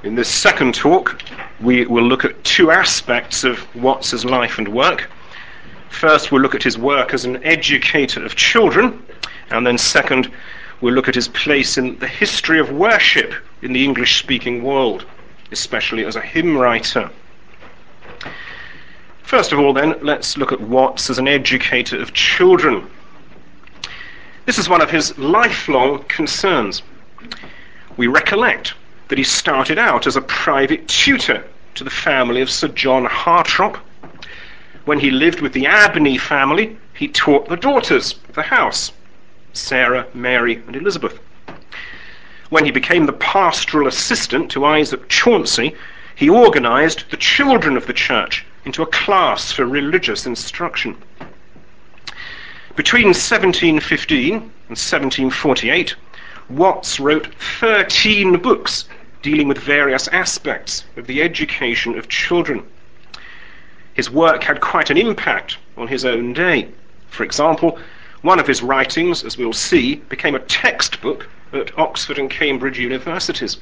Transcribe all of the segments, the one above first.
In this second talk, we will look at two aspects of Watts's life and work. First, we'll look at his work as an educator of children, and then second, we'll look at his place in the history of worship in the English-speaking world, especially as a hymn writer. First of all, then, let's look at Watts as an educator of children. This is one of his lifelong concerns. We recollect that he started out as a private tutor to the family of Sir John Hartrop. When he lived with the Abney family, he taught the daughters of the house, Sarah, Mary, and Elizabeth. When he became the pastoral assistant to Isaac Chauncey, he organized the children of the church into a class for religious instruction. Between 1715 and 1748, Watts wrote 13 books dealing with various aspects of the education of children. His work had quite an impact on his own day. For example, one of his writings, as we'll see, became a textbook at Oxford and Cambridge universities.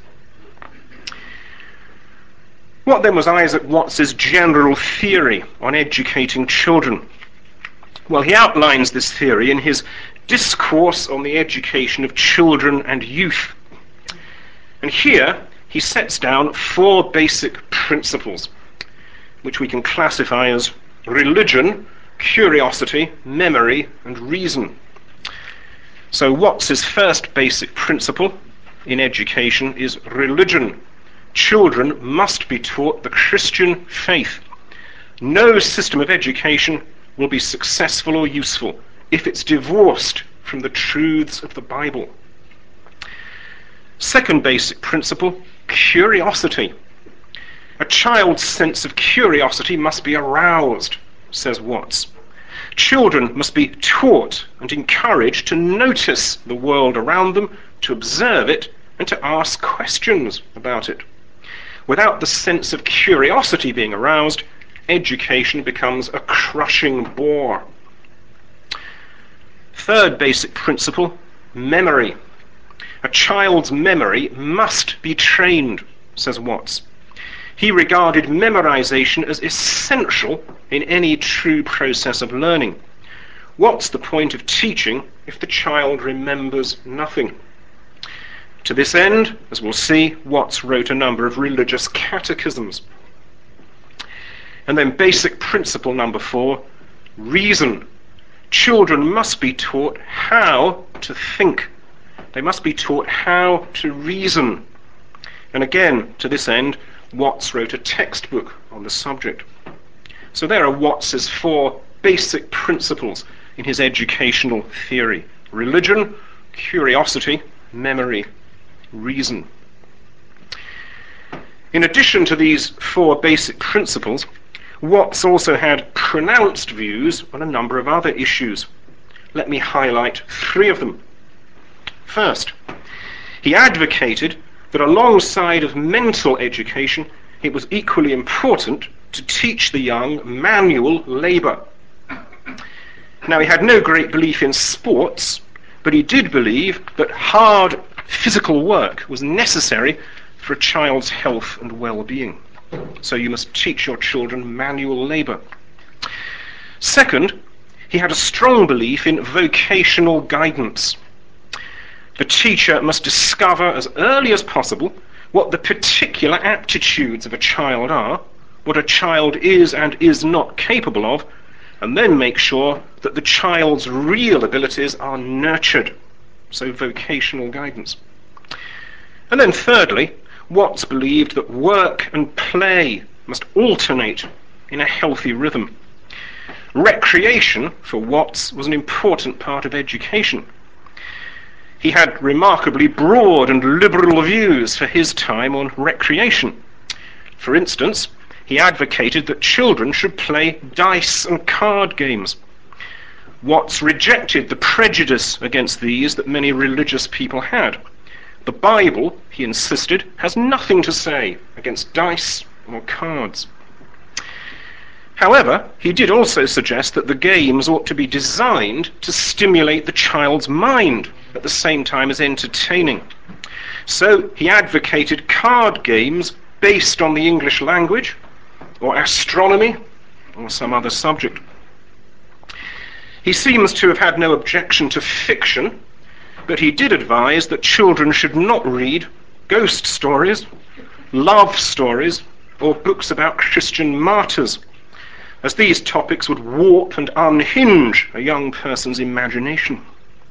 What then was Isaac Watts's general theory on educating children? Well, he outlines this theory in his Discourse on the Education of Children and Youth. And here he sets down 4 basic principles, which we can classify as religion, curiosity, memory, and reason. So Watts's first basic principle in education is religion. Children must be taught the Christian faith. No system of education will be successful or useful if it's divorced from the truths of the Bible. Second basic principle, curiosity. A child's sense of curiosity must be aroused, says Watts. Children must be taught and encouraged to notice the world around them, to observe it, and to ask questions about it. Without the sense of curiosity being aroused, education becomes a crushing bore. Third basic principle, memory. A child's memory must be trained, says Watts. He regarded memorization as essential in any true process of learning. What's the point of teaching if the child remembers nothing? To this end, as we'll see, Watts wrote a number of religious catechisms. And then basic principle number 4, reason. Children must be taught how to think. They must be taught how to reason. And again, to this end, Watts wrote a textbook on the subject. So there are Watts's 4 basic principles in his educational theory: religion, curiosity, memory, reason. In addition to these 4 basic principles, Watts also had pronounced views on a number of other issues. Let me highlight 3 of them. First, he advocated that alongside of mental education, it was equally important to teach the young manual labor. Now, he had no great belief in sports, but he did believe that hard physical work was necessary for a child's health and well-being. So you must teach your children manual labor. Second, he had a strong belief in vocational guidance. The teacher must discover as early as possible what the particular aptitudes of a child are, what a child is and is not capable of, and then make sure that the child's real abilities are nurtured. So vocational guidance. And then thirdly, Watts believed that work and play must alternate in a healthy rhythm. Recreation, for Watts, was an important part of education. He had remarkably broad and liberal views for his time on recreation. For instance, he advocated that children should play dice and card games. Watts rejected the prejudice against these that many religious people had. The Bible, he insisted, has nothing to say against dice or cards. However, he did also suggest that the games ought to be designed to stimulate the child's mind at the same time as entertaining. So he advocated card games based on the English language, or astronomy, or some other subject. He seems to have had no objection to fiction, but he did advise that children should not read ghost stories, love stories, or books about Christian martyrs, as these topics would warp and unhinge a young person's imagination.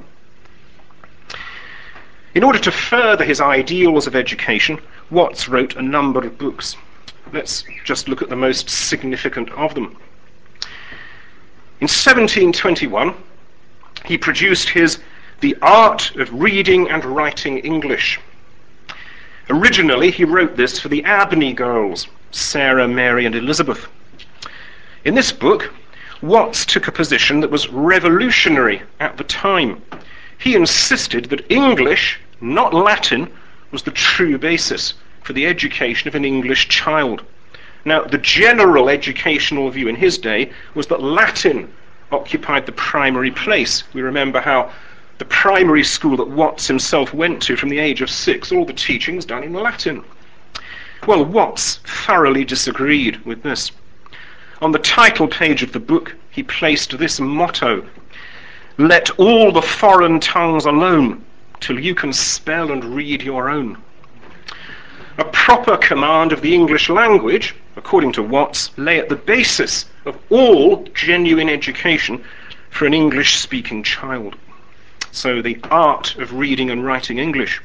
In order to further his ideals of education, Watts wrote a number of books. Let's just look at the most significant of them. In 1721, he produced his The Art of Reading and Writing English. Originally, he wrote this for the Abney girls, Sarah, Mary, and Elizabeth. In this book, Watts took a position that was revolutionary at the time. He insisted that English, not Latin, was the true basis for the education of an English child. Now, the general educational view in his day was that Latin occupied the primary place. We remember how the primary school that Watts himself went to from the age of 6, all the teaching was done in Latin. Well, Watts thoroughly disagreed with this. On the title page of the book, he placed this motto: "Let all the foreign tongues alone, till you can spell and read your own." A proper command of the English language, according to Watts, lay at the basis of all genuine education for an English-speaking child. So the art of reading and writing English.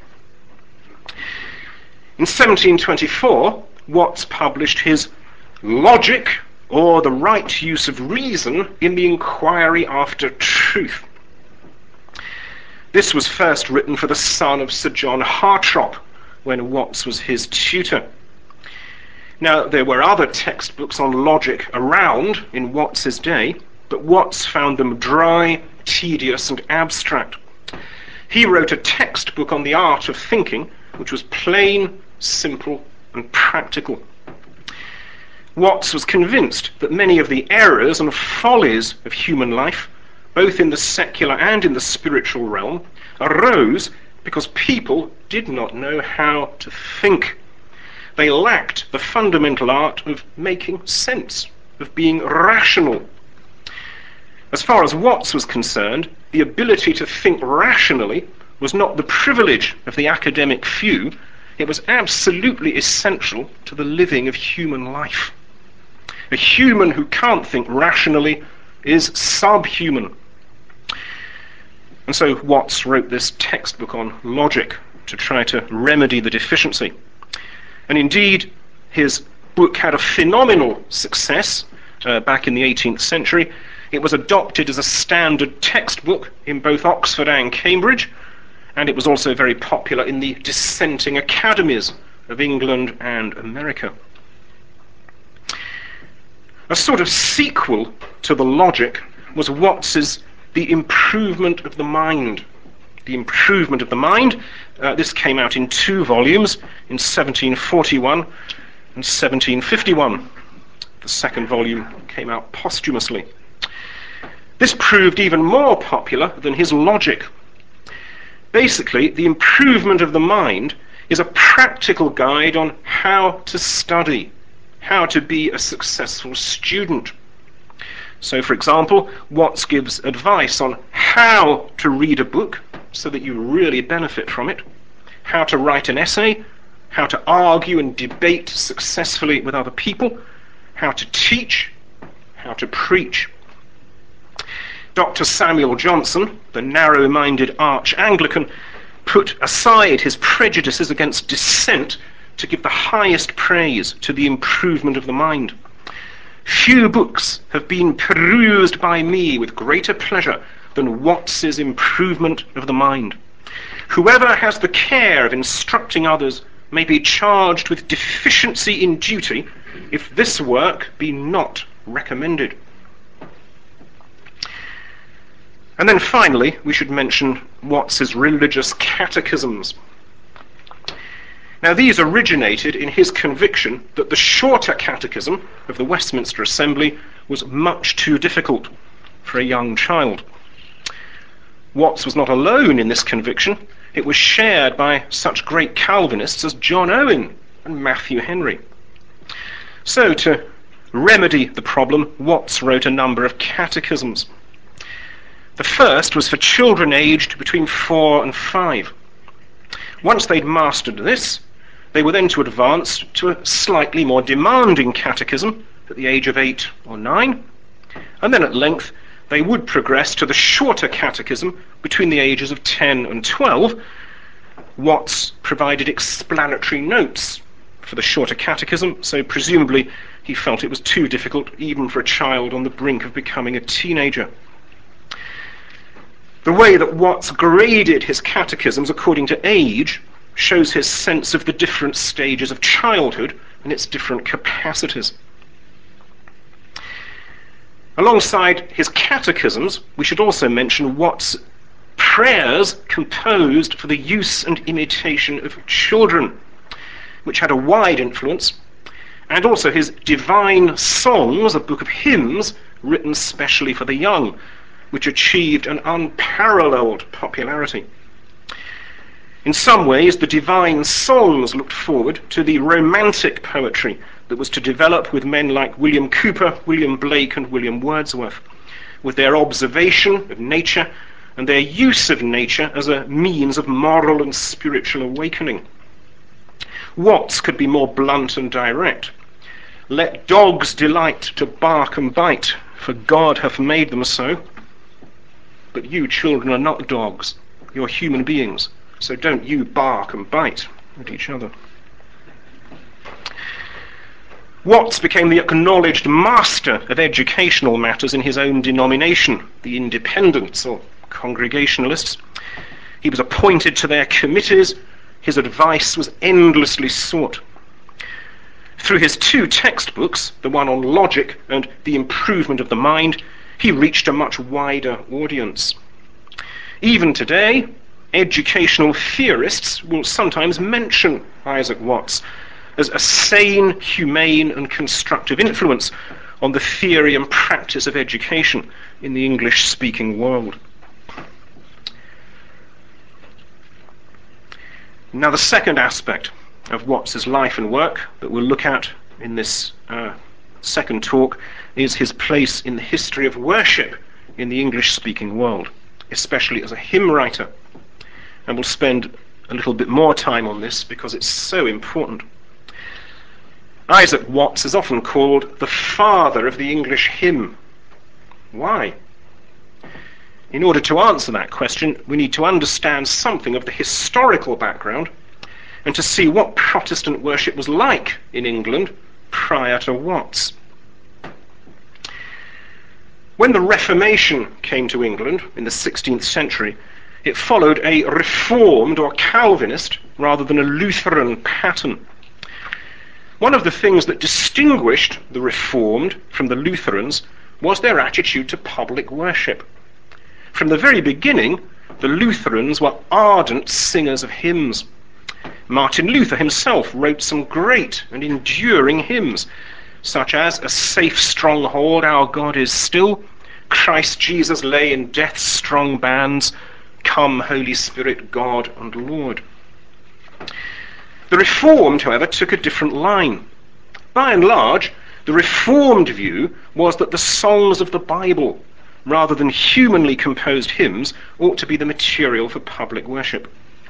In 1724, Watts published his Logic, or the Right Use of Reason in the Inquiry After Truth. This was first written for the son of Sir John Hartrop, when Watts was his tutor. Now, there were other textbooks on logic around in Watts's day, but Watts found them dry, tedious, and abstract. He wrote a textbook on the art of thinking, which was plain, simple, and practical. Watts was convinced that many of the errors and follies of human life, both in the secular and in the spiritual realm, arose because people did not know how to think. They lacked the fundamental art of making sense, of being rational. As far as Watts was concerned, the ability to think rationally was not the privilege of the academic few, it was absolutely essential to the living of human life. A human who can't think rationally is subhuman. And so Watts wrote this textbook on logic to try to remedy the deficiency. And indeed, his book had a phenomenal success back in the 18th century. It was adopted as a standard textbook in both Oxford and Cambridge, and it was also very popular in the dissenting academies of England and America. A sort of sequel to the Logic was Watts's The Improvement of the Mind. The Improvement of the Mind. This came out in 2 volumes in 1741 and 1751. The second volume came out posthumously. This proved even more popular than his Logic. Basically, The Improvement of the Mind is a practical guide on how to study, how to be a successful student. So, for example, Watts gives advice on how to read a book so that you really benefit from it, how to write an essay, how to argue and debate successfully with other people, how to teach, how to preach. Dr. Samuel Johnson, the narrow-minded arch-Anglican, put aside his prejudices against dissent to give the highest praise to the improvement of the mind. Few books have been perused by me with greater pleasure than Watts's Improvement of the Mind. Whoever has the care of instructing others may be charged with deficiency in duty if this work be not recommended. And then finally, we should mention Watts's religious catechisms. Now, these originated in his conviction that the shorter catechism of the Westminster Assembly was much too difficult for a young child. Watts was not alone in this conviction. It was shared by such great Calvinists as John Owen and Matthew Henry. So, to remedy the problem, Watts wrote a number of catechisms. The first was for children aged between 4 and 5. Once they'd mastered this, they were then to advance to a slightly more demanding catechism at the age of 8 or 9, and then at length they would progress to the shorter catechism between the ages of 10 and 12. Watts provided explanatory notes for the shorter catechism, so presumably he felt it was too difficult even for a child on the brink of becoming a teenager. The way that Watts graded his catechisms according to age shows his sense of the different stages of childhood and its different capacities. Alongside his catechisms, we should also mention Watts' prayers composed for the use and imitation of children, which had a wide influence, and also his divine songs, a book of hymns written specially for the young, which achieved an unparalleled popularity. In some ways, the divine songs looked forward to the romantic poetry that was to develop with men like William Cowper, William Blake, and William Wordsworth, with their observation of nature and their use of nature as a means of moral and spiritual awakening. Watts could be more blunt and direct. Let dogs delight to bark and bite, for God hath made them so. But you, children, are not dogs. You're human beings. So don't you bark and bite at each other. Watts became the acknowledged master of educational matters in his own denomination, the Independents or Congregationalists. He was appointed to their committees. His advice was endlessly sought. Through his 2 textbooks, the one on logic and the improvement of the mind, he reached a much wider audience. Even today, educational theorists will sometimes mention Isaac Watts as a sane, humane, and constructive influence on the theory and practice of education in the English-speaking world. Now, the second aspect of Watts's life and work that we'll look at in this second talk is his place in the history of worship in the English-speaking world, especially as a hymn writer. And we'll spend a little bit more time on this because it's so important. Isaac Watts is often called the father of the English hymn. Why? In order to answer that question, we need to understand something of the historical background and to see what Protestant worship was like in England prior to Watts. When the Reformation came to England in the 16th century, it followed a Reformed or Calvinist rather than a Lutheran pattern. One of the things that distinguished the Reformed from the Lutherans was their attitude to public worship. From the very beginning, the Lutherans were ardent singers of hymns. Martin Luther himself wrote some great and enduring hymns, such as "A Safe Stronghold, Our God is Still," "Christ Jesus lay in Death's Strong Bands," "Come, Holy Spirit, God and Lord." The Reformed, however, took a different line. By and large, the Reformed view was that the songs of the Bible, rather than humanly composed hymns, ought to be the material for public worship.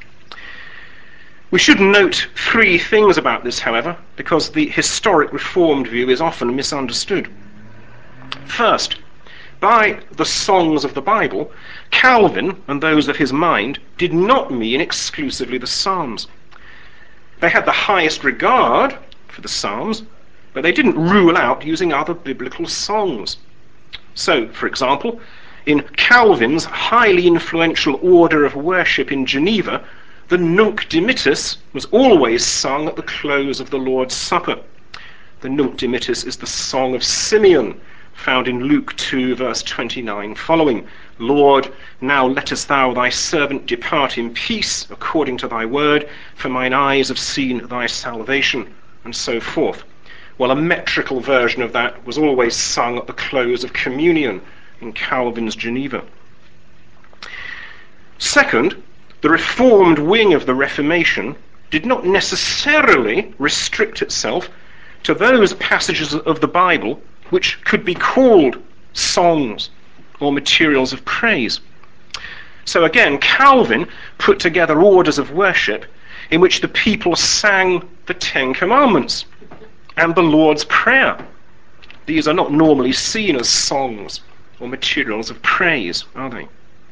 We should note 3 things about this, however, because the historic Reformed view is often misunderstood. First, by the songs of the Bible, Calvin and those of his mind did not mean exclusively the Psalms. They had the highest regard for the Psalms, but they didn't rule out using other biblical songs. So, for example, in Calvin's highly influential order of worship in Geneva, the Nunc Dimittis was always sung at the close of the Lord's Supper. The Nunc Dimittis is the Song of Simeon, found in Luke 2, verse 29 following. "Lord, now lettest thou thy servant depart in peace, according to thy word, for mine eyes have seen thy salvation," and so forth. Well, a metrical version of that was always sung at the close of communion in Calvin's Geneva. Second, The Reformed wing of the Reformation did not necessarily restrict itself to those passages of the Bible which could be called songs or materials of praise. So again, Calvin put together orders of worship in which the people sang the Ten Commandments and the Lord's Prayer. These are not normally seen as songs or materials of praise, are they?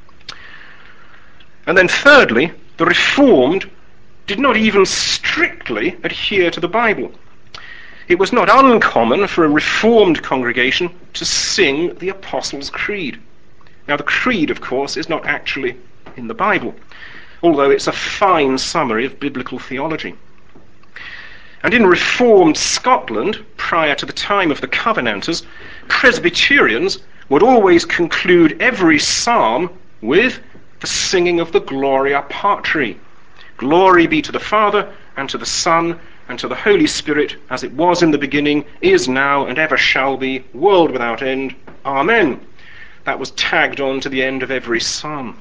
And then thirdly, the Reformed did not even strictly adhere to the Bible. It was not uncommon for a Reformed congregation to sing the Apostles' Creed. Now the Creed, of course, is not actually in the Bible, although it's a fine summary of biblical theology. And in Reformed Scotland, prior to the time of the Covenanters, Presbyterians would always conclude every psalm with the singing of the Gloria Patri. Glory be to the Father, and to the Son, and to the Holy Spirit, as it was in the beginning, is now, and ever shall be, world without end. Amen. That was tagged on to the end of every psalm.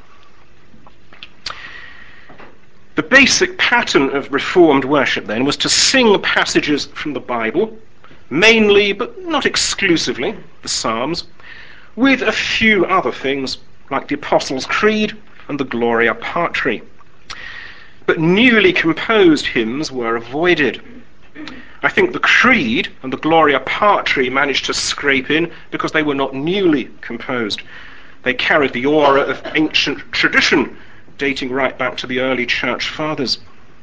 The basic pattern of Reformed worship then was to sing passages from the Bible, mainly but not exclusively the Psalms, with a few other things like the Apostles' Creed and the Gloria Patri. But newly composed hymns were avoided. I think the Creed and the Gloria Patri managed to scrape in because they were not newly composed. They carried the aura of ancient tradition dating right back to the early church fathers.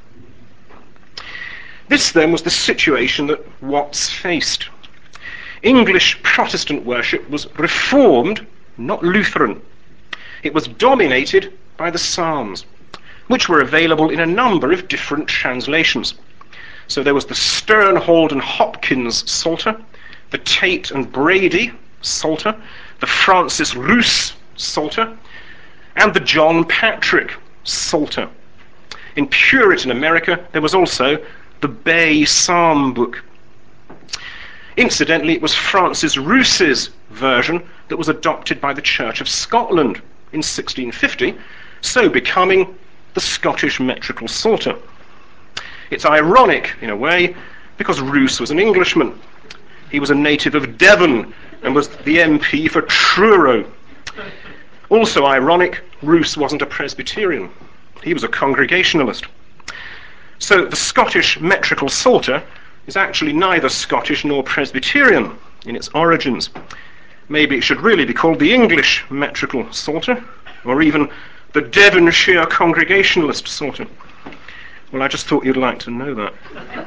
This then was the situation that Watts faced. English Protestant worship was Reformed, not Lutheran. It was dominated by the Psalms, which were available in a number of different translations. So there was the Sternhold and Hopkins Psalter, the Tate and Brady Psalter, the Francis Rous Psalter, and the John Patrick Psalter. In Puritan America, there was also the Bay Psalm Book. Incidentally, it was Francis Rous's version that was adopted by the Church of Scotland in 1650, so becoming the Scottish Metrical Psalter. It's ironic, in a way, because Rous was an Englishman. He was a native of Devon and was the MP for Truro. Also ironic, Rous wasn't a Presbyterian. He was a Congregationalist. So the Scottish Metrical Psalter is actually neither Scottish nor Presbyterian in its origins. Maybe it should really be called the English Metrical Psalter, or even the Devonshire Congregationalist Psalter. Well, I just thought you'd like to know that.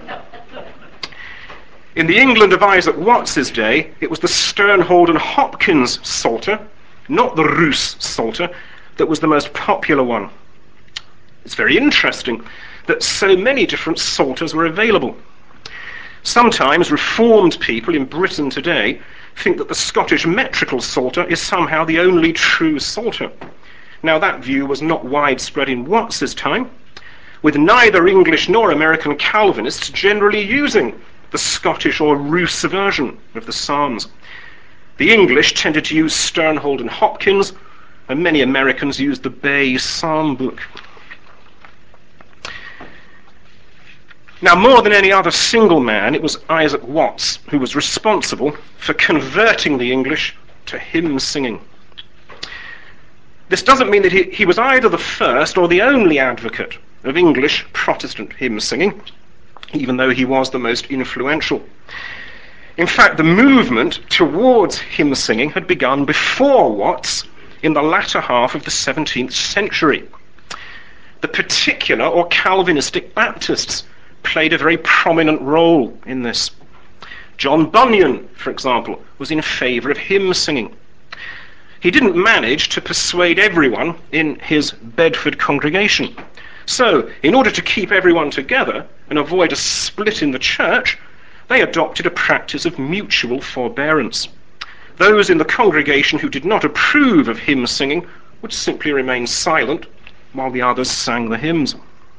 In the England of Isaac Watts's day, it was the Sternhold and Hopkins Psalter, not the Rous Psalter, that was the most popular one. It's very interesting that so many different psalters were available. Sometimes Reformed people in Britain today think that the Scottish Metrical Psalter is somehow the only true psalter. Now that view was not widespread in Watts's time, with neither English nor American Calvinists generally using the Scottish or Rous version of the Psalms. The English tended to use Sternhold and Hopkins, and many Americans used the Bay Psalm Book. Now, more than any other single man, it was Isaac Watts who was responsible for converting the English to hymn singing. This doesn't mean that he was either the first or the only advocate of English Protestant hymn singing, even though he was the most influential. In fact, the movement towards hymn singing had begun before Watts in the latter half of the 17th century. The particular or Calvinistic Baptists played a very prominent role in this. John Bunyan, for example, was in favour of hymn singing. He didn't manage to persuade everyone in his Bedford congregation. So, in order to keep everyone together and avoid a split in the church, they adopted a practice of mutual forbearance. Those in the congregation who did not approve of hymn singing would simply remain silent while the others sang the hymns.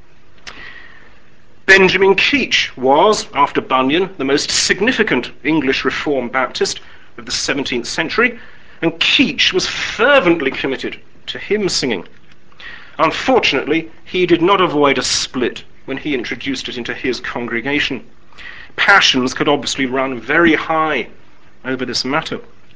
Benjamin Keach was, after Bunyan, the most significant English Reformed Baptist of the 17th century, and Keach was fervently committed to hymn singing. Unfortunately, he did not avoid a split when he introduced it into his congregation. Passions could obviously run very high over this matter.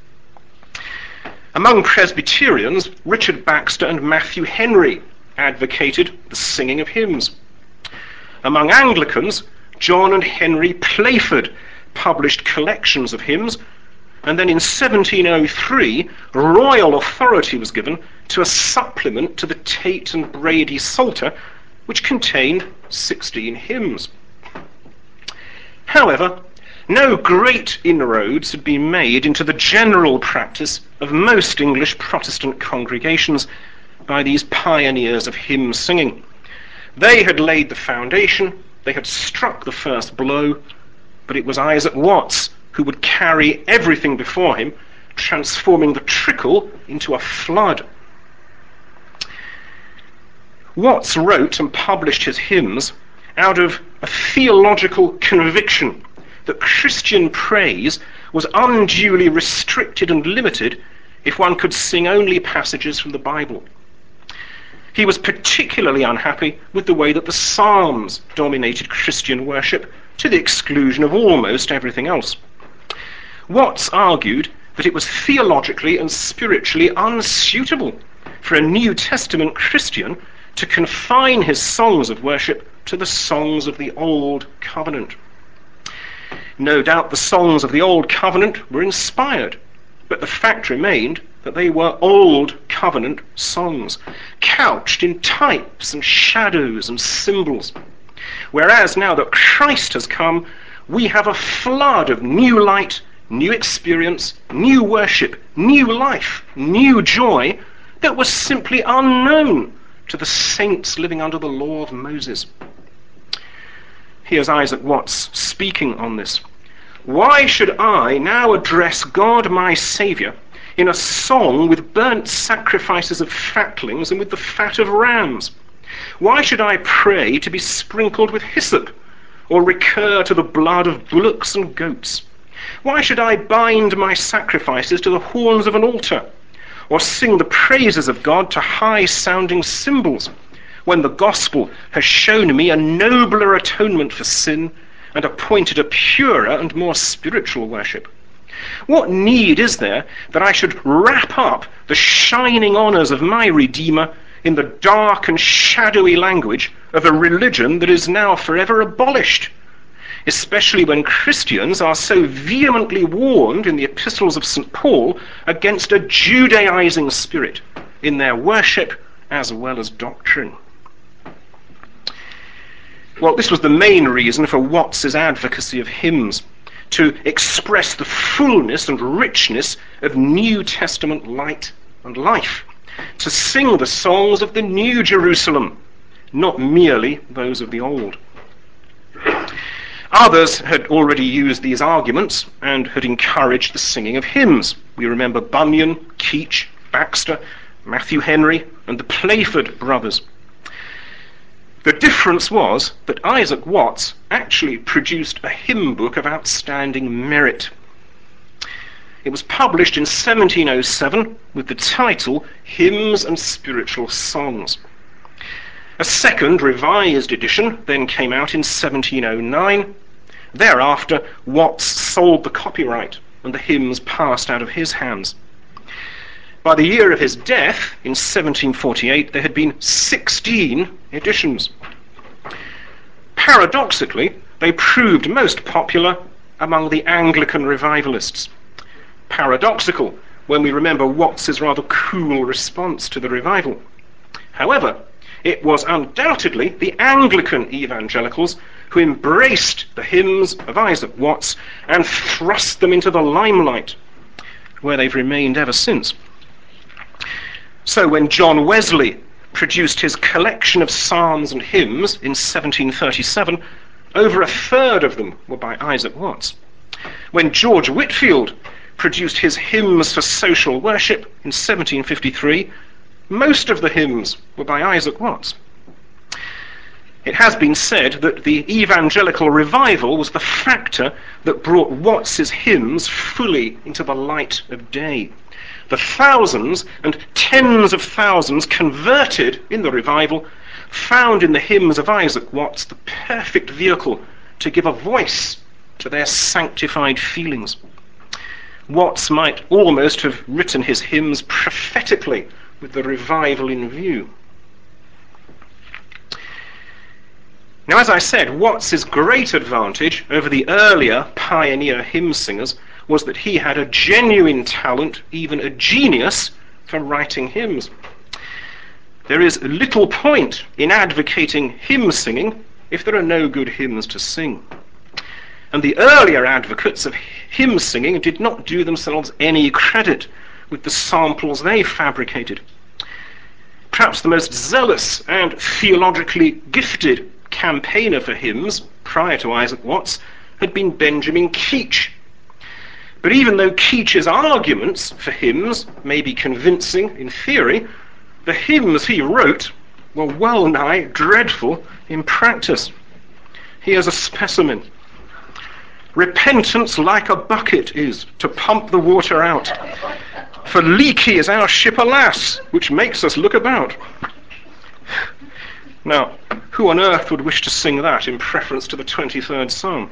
Among Presbyterians, Richard Baxter and Matthew Henry advocated the singing of hymns. Among Anglicans, John and Henry Playford published collections of hymns, and then in 1703, royal authority was given to a supplement to the Tate and Brady Psalter, which contained 16 hymns. However, no great inroads had been made into the general practice of most English Protestant congregations by these pioneers of hymn singing. They had laid the foundation, they had struck the first blow, but it was Isaac Watts who would carry everything before him, transforming the trickle into a flood. Watts wrote and published his hymns out of a theological conviction that Christian praise was unduly restricted and limited if one could sing only passages from the Bible. He was particularly unhappy with the way that the Psalms dominated Christian worship to the exclusion of almost everything else. Watts argued that it was theologically and spiritually unsuitable for a New Testament Christian to confine his songs of worship to the songs of the Old Covenant. No doubt the songs of the Old Covenant were inspired, but the fact remained that they were Old Covenant songs, couched in types and shadows and symbols. Whereas now that Christ has come, we have a flood of new light, new experience, new worship, new life, new joy that was simply unknown to the saints living under the law of Moses. Here's Isaac Watts speaking on this. Why should I now address God my Saviour in a song with burnt sacrifices of fatlings and with the fat of rams? Why should I pray to be sprinkled with hyssop, or recur to the blood of bullocks and goats? Why should I bind my sacrifices to the horns of an altar, or sing the praises of God to high-sounding cymbals, when the gospel has shown me a nobler atonement for sin and appointed a purer and more spiritual worship? What need is there that I should wrap up the shining honors of my Redeemer in the dark and shadowy language of a religion that is now forever abolished, especially when Christians are so vehemently warned in the epistles of St. Paul against a Judaizing spirit in their worship as well as doctrine? Well, this was the main reason for Watts's advocacy of hymns, to express the fullness and richness of New Testament light and life, to sing the songs of the New Jerusalem, not merely those of the Old. Others had already used these arguments and had encouraged the singing of hymns. We remember Bunyan, Keach, Baxter, Matthew Henry, and the Playford brothers. The difference was that Isaac Watts actually produced a hymn book of outstanding merit. It was published in 1707 with the title Hymns and Spiritual Songs. A second revised edition then came out in 1709. Thereafter, Watts sold the copyright and the hymns passed out of his hands. By the year of his death, in 1748, there had been 16 editions. Paradoxically, they proved most popular among the Anglican revivalists. Paradoxical when we remember Watts's rather cool response to the revival. However, it was undoubtedly the Anglican evangelicals who embraced the hymns of Isaac Watts and thrust them into the limelight, where they've remained ever since. So when John Wesley produced his collection of psalms and hymns in 1737, over a third of them were by Isaac Watts. When George Whitefield produced his hymns for social worship in 1753, most of the hymns were by Isaac Watts. It has been said that the evangelical revival was the factor that brought Watts's hymns fully into the light of day. The thousands and tens of thousands converted in the revival found in the hymns of Isaac Watts the perfect vehicle to give a voice to their sanctified feelings. Watts might almost have written his hymns prophetically with the revival in view. Now, as I said, Watts's great advantage over the earlier pioneer hymn singers was that he had a genuine talent, even a genius, for writing hymns. There is little point in advocating hymn singing if there are no good hymns to sing. And the earlier advocates of hymn singing did not do themselves any credit with the samples they fabricated. Perhaps the most zealous and theologically gifted campaigner for hymns prior to Isaac Watts had been Benjamin Keach. But even though Keach's arguments for hymns may be convincing in theory, the hymns he wrote were well nigh dreadful in practice. Here's a specimen. Repentance like a bucket is, to pump the water out. For leaky is our ship, alas, which makes us look about. Now, who on earth would wish to sing that in preference to the 23rd Psalm?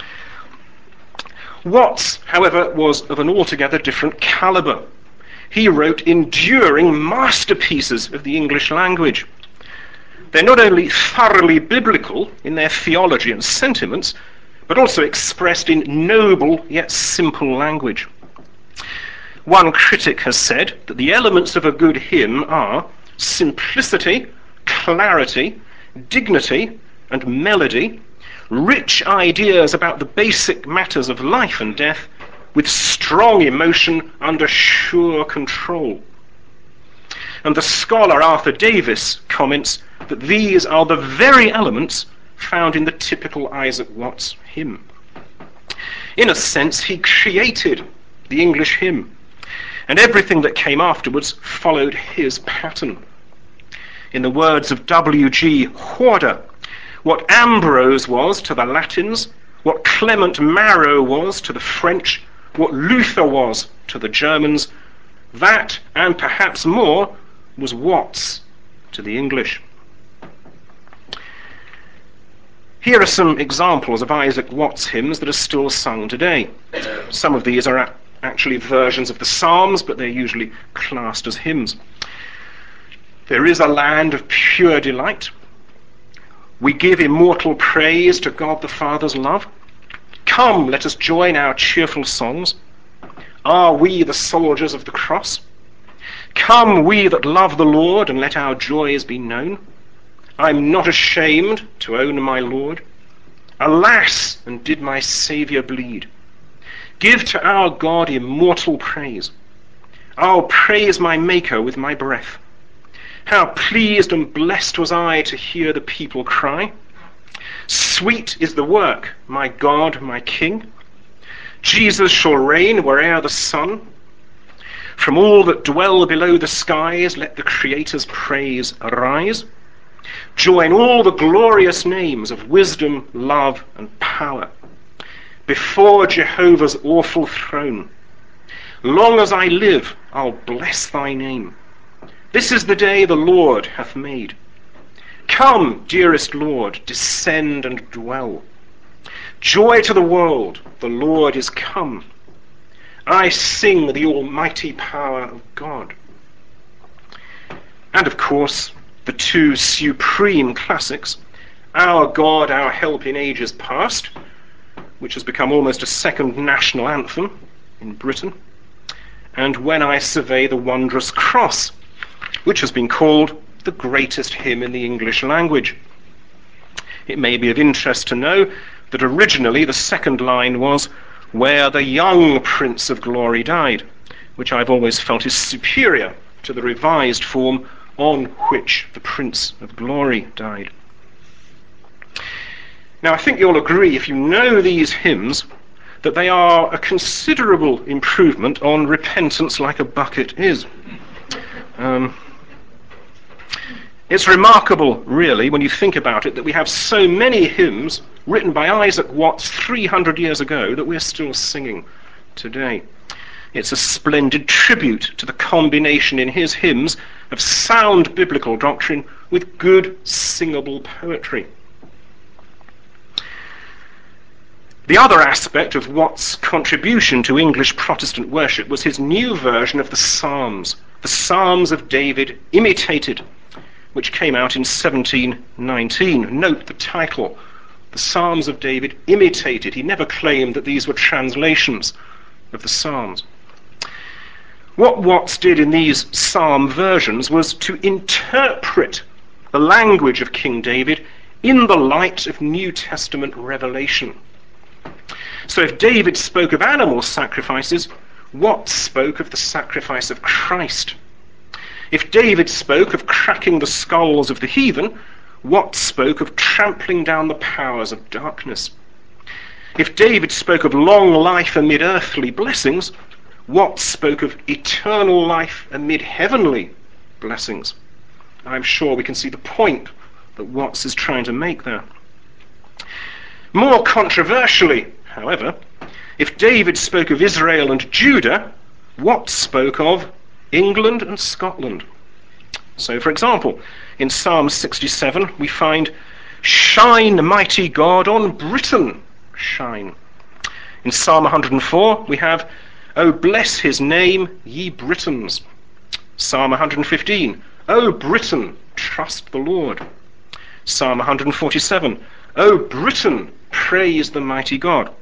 Watts, however, was of an altogether different calibre. He wrote enduring masterpieces of the English language. They're not only thoroughly biblical in their theology and sentiments, but also expressed in noble yet simple language. One critic has said that the elements of a good hymn are simplicity, clarity, dignity, and melody, rich ideas about the basic matters of life and death, with strong emotion under sure control. And the scholar Arthur Davis comments that these are the very elements found in the typical Isaac Watts hymn. In a sense, he created the English hymn, and everything that came afterwards followed his pattern. In the words of W.G. Horder, what Ambrose was to the Latins, what Clement Marot was to the French, what Luther was to the Germans, that, and perhaps more, was Watts to the English. Here are some examples of Isaac Watts hymns that are still sung today. Some of these are actually versions of the Psalms, but they're usually classed as hymns. There is a land of pure delight. We give immortal praise to God the Father's love. Come, let us join our cheerful songs. Are we the soldiers of the cross? Come, we that love the Lord, and let our joys be known. I'm not ashamed to own my Lord. Alas, and did my Saviour bleed? Give to our God immortal praise. I'll praise my Maker with my breath. How pleased and blessed was I to hear the people cry. Sweet is the work, my God, my King. Jesus shall reign where'er the sun. From all that dwell below the skies, let the Creator's praise arise. Join all the glorious names of wisdom, love, and power before Jehovah's awful throne. Long as I live, I'll bless thy name. This is the day the Lord hath made. Come, dearest Lord, descend and dwell. Joy to the world, the Lord is come. I sing the almighty power of God. And of course, the two supreme classics, Our God, Our Help in Ages Past, which has become almost a second national anthem in Britain, and When I Survey the Wondrous Cross, which has been called the greatest hymn in the English language. It may be of interest to know that originally the second line was, Where the young Prince of Glory died, which I've always felt is superior to the revised form, On which the Prince of Glory died. Now, I think you'll agree, if you know these hymns, that they are a considerable improvement on Repentance Like a Bucket is. It's remarkable, really, when you think about it, that we have so many hymns written by Isaac Watts 300 years ago that we're still singing today. It's a splendid tribute to the combination in his hymns of sound biblical doctrine with good singable poetry. The other aspect of Watts' contribution to English Protestant worship was his new version of the Psalms of David Imitated, which came out in 1719. Note the title, the Psalms of David Imitated. He never claimed that these were translations of the Psalms. What Watts did in these psalm versions was to interpret the language of King David in the light of New Testament revelation. So if David spoke of animal sacrifices, Watts spoke of the sacrifice of Christ. If David spoke of cracking the skulls of the heathen, Watts spoke of trampling down the powers of darkness. If David spoke of long life amid earthly blessings, Watts spoke of eternal life amid heavenly blessings. I'm sure we can see the point that Watts is trying to make there. More controversially, however, if David spoke of Israel and Judah, Watts spoke of England and Scotland. So, for example, in Psalm 67 we find, "Shine, mighty God, on Britain, shine." In Psalm 104 we have, "O bless his name, ye Britons." Psalm 115, "O Britain, trust the Lord." Psalm 147, "O Britain, praise the mighty God."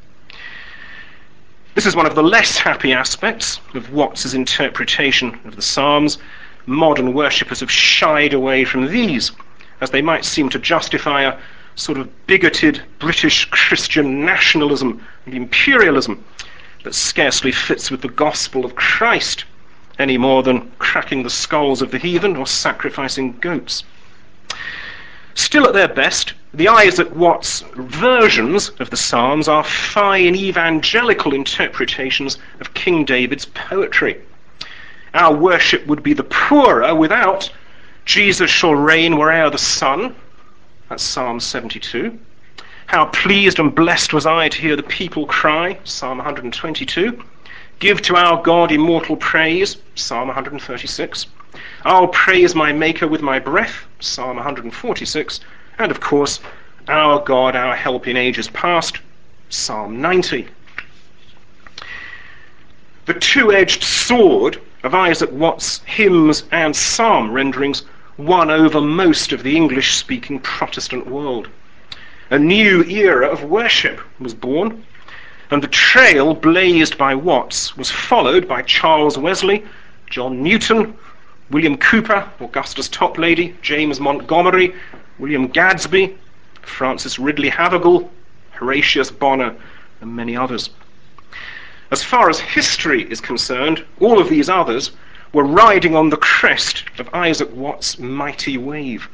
This is one of the less happy aspects of Watts' interpretation of the Psalms. Modern worshippers have shied away from these, as they might seem to justify a sort of bigoted British Christian nationalism and imperialism that scarcely fits with the gospel of Christ any more than cracking the skulls of the heathen or sacrificing goats. Still, at their best, the Isaac Watts versions of the Psalms are fine evangelical interpretations of King David's poetry. Our worship would be the poorer without "Jesus shall reign where'er the sun." That's Psalm 72. "How pleased and blessed was I to hear the people cry," Psalm 122. "Give to our God immortal praise," Psalm 136. "I'll praise my Maker with my breath," Psalm 146. And of course, "Our God, our help in ages past," Psalm 90. The two-edged sword of Isaac Watts' hymns and psalm renderings won over most of the English-speaking Protestant world. A new era of worship was born, and the trail blazed by Watts was followed by Charles Wesley, John Newton, William Cowper, Augustus Toplady, James Montgomery, William Gadsby, Francis Ridley Havergal, Horatius Bonar, and many others. As far as history is concerned, all of these others were riding on the crest of Isaac Watts' mighty wave.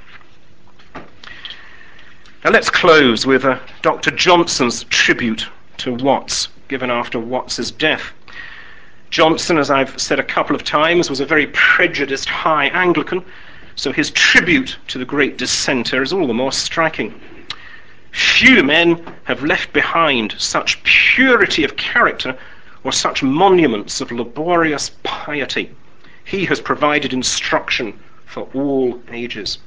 Now let's close with Dr. Johnson's tribute to Watts, given after Watts' death. Johnson, as I've said a couple of times, was a very prejudiced high Anglican, so his tribute to the great dissenter is all the more striking. Few men have left behind such purity of character or such monuments of laborious piety. He has provided instruction for all ages.